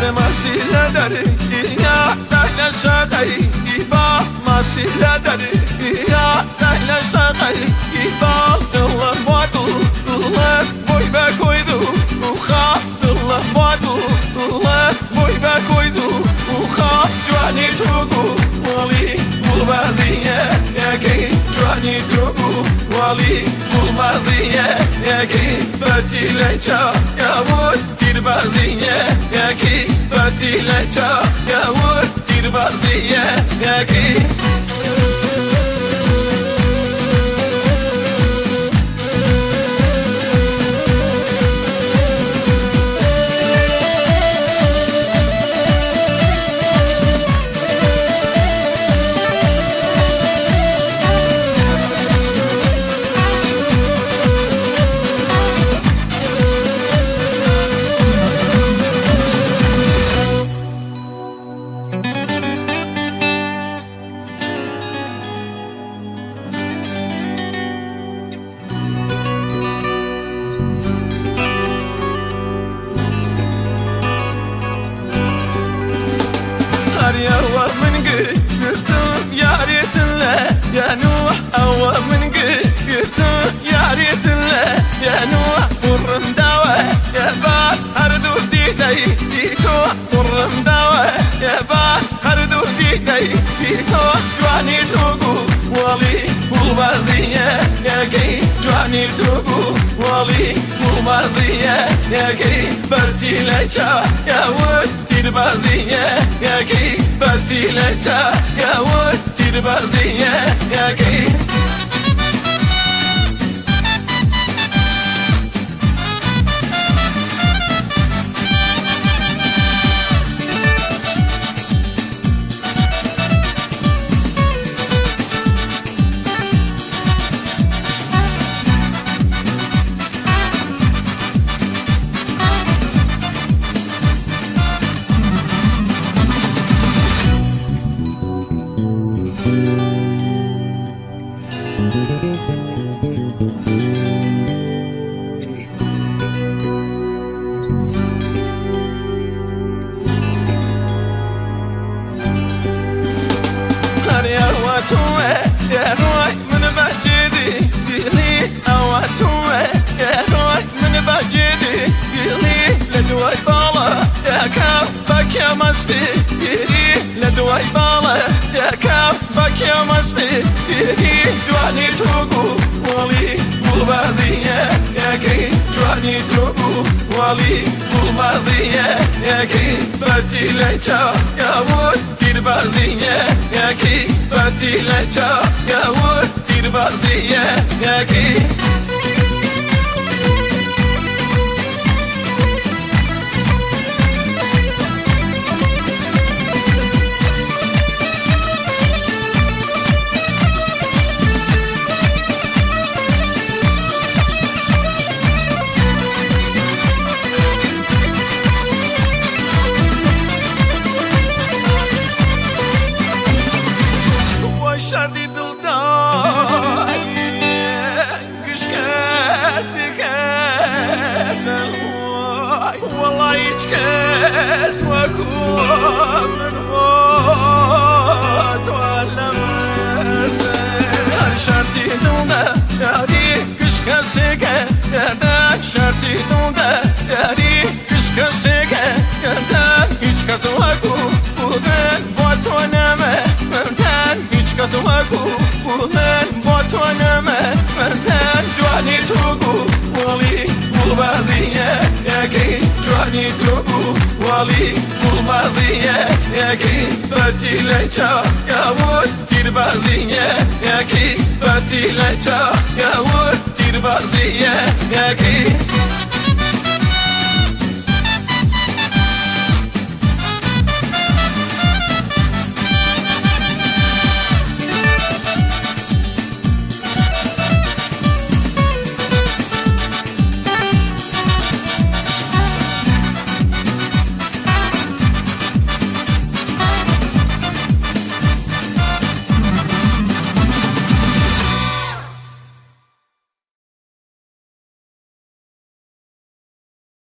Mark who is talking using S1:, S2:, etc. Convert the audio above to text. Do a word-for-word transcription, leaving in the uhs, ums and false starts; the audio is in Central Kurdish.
S1: مسیله داری یا دهل سقی با مسیله داری یا دهل سقی با دلم بادو دلم بوی بکویدو خواه دلم بادو دلم بوی بکویدو خواه جوانی توگو ولی bulmazdiye yeki Cuani trubu wali bulmazdiye yeki Batile ça yavur tirbaziye yeki Batile ça yavur tirbaziye yeki يا من قلتم يا ريت الله يا نوح أول من قلتم يا ريت الله يا نوح قرم دوا يا با هردو ديدي ديتو قرم دوا يا با هردو ديدي ديتو جواني توقو ولي bulmazdiye yeki Cuani trubu wali bulmazdiye yeki Batile ça yavur tirbaziye yeki Batile ça yavur tirbaziye yeki يا روح من بجدي ديني أواتوه يا روح من بجدي ديني لدوي بالا يا كافك يا مسبي ديني لدوي بالا يا كافك يا مسبي ديني جواني توقو ولي bulmazdiye yeki Cuani trubu wali bulmazdiye yeki Batile ça yavur tirbaziye yeki Batile ça yavur tirbaziye yeki شردی دل داری کش کسی کردن والله هیچ کس وکو من تو علم هر شردی دل داری کش کسی کردن شردی دل داری کش کسی کردن هیچ کس وکو بودن با تو نمه کس وکو بودن با تو نمه مردن جوانی توگو ولی bulmazdiye yeki Cuani trubu wali bulmazdiye yeki Batile ça yavur tirbaziye yeki Batile ça yavur tirbaziye yeki